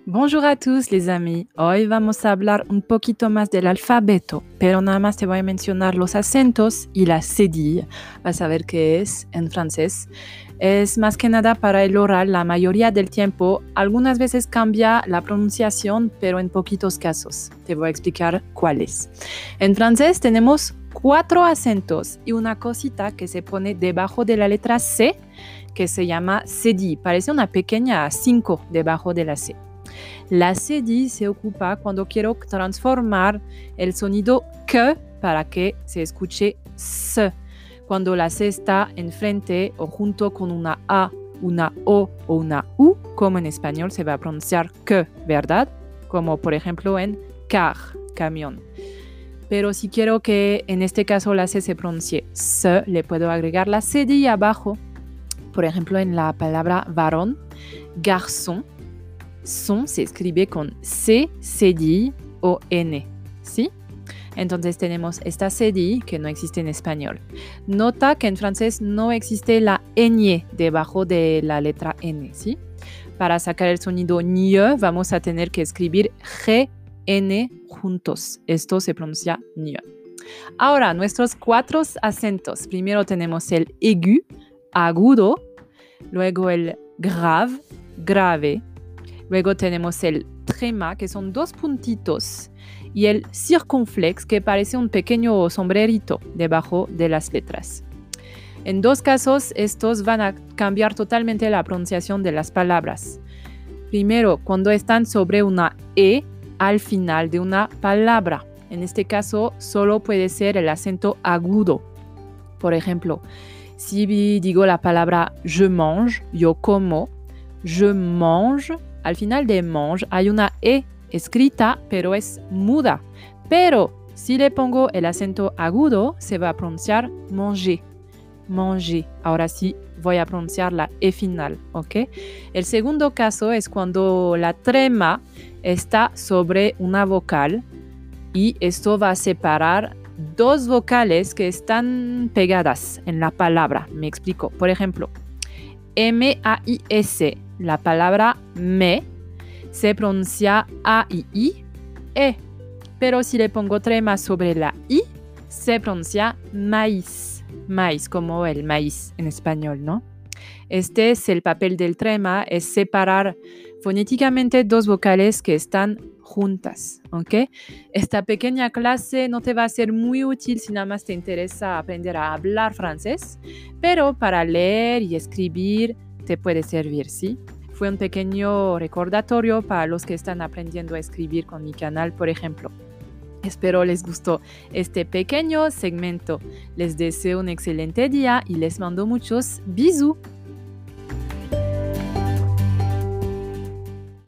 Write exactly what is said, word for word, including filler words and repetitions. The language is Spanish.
Bonjour a tous les amis, hoy vamos a hablar un poquito más del alfabeto, pero nada más te voy a mencionar los acentos y la cédille. Vas a ver qué es en francés. Es más que nada para el oral la mayoría del tiempo. Algunas veces cambia la pronunciación, pero en poquitos casos. Te voy a explicar cuáles. En francés tenemos cuatro acentos y una cosita que se pone debajo de la letra C, que se llama cédille. Parece una pequeña cinco debajo de la C. La cédille se ocupa cuando quiero transformar el sonido que para que se escuche s. Cuando la C está enfrente o junto con una A, una O o una U, como en español se va a pronunciar que, ¿verdad? Como por ejemplo en car, camión. Pero si quiero que en este caso la C se pronuncie s, le puedo agregar la cédille abajo. Por ejemplo, en la palabra varón, garçon, son se escribe con C, cédille o N, ¿sí? Entonces tenemos esta cédille que no existe en español. Nota que en francés no existe la ñ debajo de la letra N, ¿sí? Para sacar el sonido ñe vamos a tener que escribir G, N juntos. Esto se pronuncia ñe. Ahora, nuestros cuatro acentos. Primero tenemos el aigu, agudo. Luego el grave, grave. Luego tenemos el tréma, que son dos puntitos, y el circunflex, que parece un pequeño sombrerito debajo de las letras. En dos casos, estos van a cambiar totalmente la pronunciación de las palabras. Primero, cuando están sobre una E al final de una palabra. En este caso, solo puede ser el acento agudo. Por ejemplo, si digo la palabra je mange, yo como, je mange, al final de mange hay una E escrita, pero es muda. Pero si le pongo el acento agudo, se va a pronunciar manger, manger. Ahora sí voy a pronunciar la E final, ¿ok? El segundo caso es cuando la trema está sobre una vocal y esto va a separar dos vocales que están pegadas en la palabra. Me explico. Por ejemplo, M A I S, la palabra me, se pronuncia A I I, E. Pero si le pongo trema sobre la I, se pronuncia maíz, maíz, como el maíz en español, ¿no? Este es el papel del trema, es separar fonéticamente dos vocales que están juntas, ¿ok? Esta pequeña clase no te va a ser muy útil si nada más te interesa aprender a hablar francés, pero para leer y escribir te puede servir, ¿sí? Fue un pequeño recordatorio para los que están aprendiendo a escribir con mi canal, por ejemplo. Espero les gustó este pequeño segmento. Les deseo un excelente día y les mando muchos bisous.